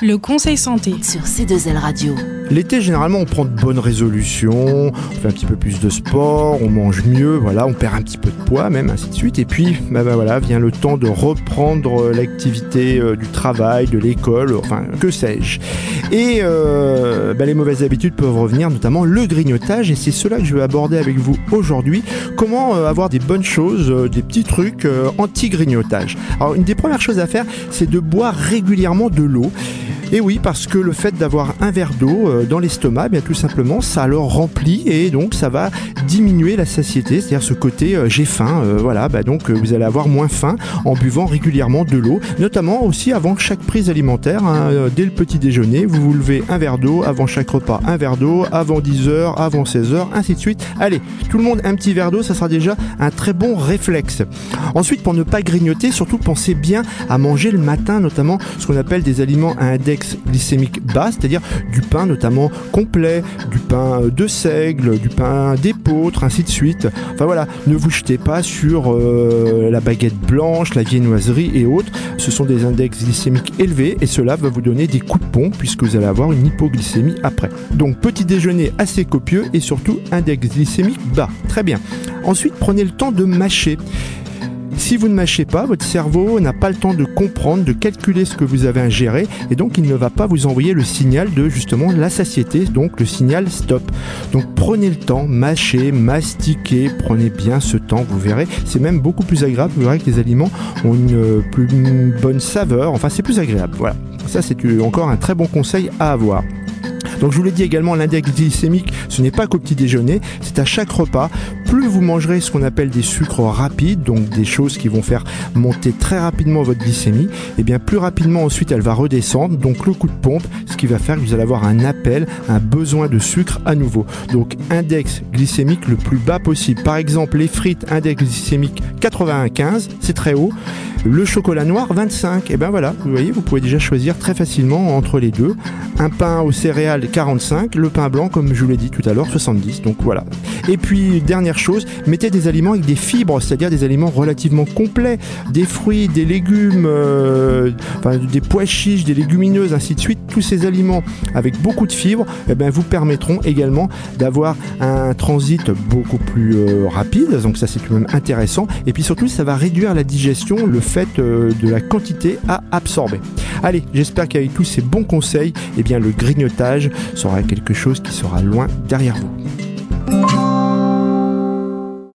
Le conseil santé sur C2L Radio. L'été, généralement, on prend de bonnes résolutions, on fait un petit peu plus de sport, on mange mieux, voilà, on perd un petit peu de poids même, ainsi de suite. Et puis, voilà, vient le temps de reprendre l'activité du travail, de l'école, enfin, que sais-je. Et les mauvaises habitudes peuvent revenir, notamment le grignotage. Et c'est cela que je vais aborder avec vous aujourd'hui. Comment avoir des bonnes choses, des petits trucs anti-grignotage. Alors, une des premières choses à faire, c'est de boire régulièrement de l'eau. Et oui, parce que le fait d'avoir un verre d'eau dans l'estomac, bien tout simplement, ça le remplit et donc ça va diminuer la satiété, c'est-à-dire ce côté j'ai faim, donc vous allez avoir moins faim en buvant régulièrement de l'eau, notamment aussi avant chaque prise alimentaire, dès le petit déjeuner, vous vous levez un verre d'eau, avant chaque repas un verre d'eau, avant 10h, avant 16h, ainsi de suite. Allez, tout le monde un petit verre d'eau, ça sera déjà un très bon réflexe. Ensuite, pour ne pas grignoter, surtout pensez bien à manger le matin, notamment ce qu'on appelle des aliments à index glycémique bas, c'est-à-dire du pain notamment complet, du pain de seigle, du pain d'épeautre, ainsi de suite. Enfin voilà, ne vous jetez pas sur la baguette blanche, la viennoiserie et autres. Ce sont des index glycémiques élevés et cela va vous donner des coups de pompe puisque vous allez avoir une hypoglycémie après. Donc petit déjeuner assez copieux et surtout index glycémique bas. Très bien. Ensuite, prenez le temps de mâcher. Si vous ne mâchez pas, votre cerveau n'a pas le temps de comprendre, de calculer ce que vous avez ingéré et donc il ne va pas vous envoyer le signal de justement la satiété, donc le signal stop. Donc prenez le temps, mâchez, mastiquez, prenez bien ce temps, vous verrez, c'est même beaucoup plus agréable, vous verrez que les aliments ont une bonne saveur, enfin c'est plus agréable, voilà. Ça c'est encore un très bon conseil à avoir. Donc je vous l'ai dit également, l'index glycémique, ce n'est pas qu'au petit déjeuner, c'est à chaque repas. Plus vous mangerez ce qu'on appelle des sucres rapides, donc des choses qui vont faire monter très rapidement votre glycémie, et bien plus rapidement ensuite elle va redescendre, donc le coup de pompe, ce qui va faire que vous allez avoir un appel, un besoin de sucre à nouveau. Donc index glycémique le plus bas possible. Par exemple, les frites, index glycémique 95, c'est très haut. Le chocolat noir 25, et ben voilà, vous voyez, vous pouvez déjà choisir très facilement entre les deux. Un pain aux céréales 45, le pain blanc comme je vous l'ai dit tout à l'heure 70, donc voilà. Et puis dernière chose, mettez des aliments avec des fibres, c'est-à-dire des aliments relativement complets, des fruits, des légumes, des pois chiches, des légumineuses, ainsi de suite. Tous ces aliments avec beaucoup de fibres, vous permettront également d'avoir un transit beaucoup plus rapide, donc ça c'est tout de même intéressant. Et puis surtout, ça va réduire la digestion, le fait de la quantité à absorber. Allez, j'espère qu'avec tous ces bons conseils, le grignotage sera quelque chose qui sera loin derrière vous.